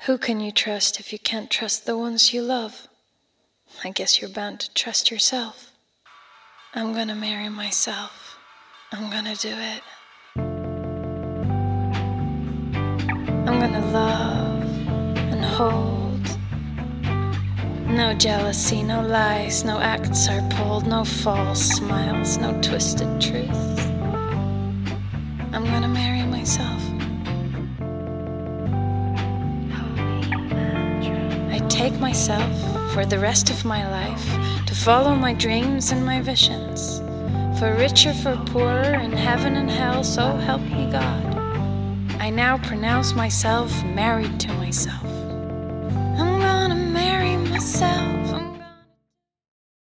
Who can you trust if you can't trust the ones you love? I guess you're bound to trust yourself. I'm gonna marry myself. I'm gonna do it. I'm gonna love and hold. No jealousy, no lies, no acts are pulled, no false smiles, no twisted truths. I'm gonna marry myself. I take myself for the rest of my life to follow my dreams and my visions. For richer, for poorer, in heaven and hell, so help me God. I now pronounce myself married to myself. I'm gonna marry myself.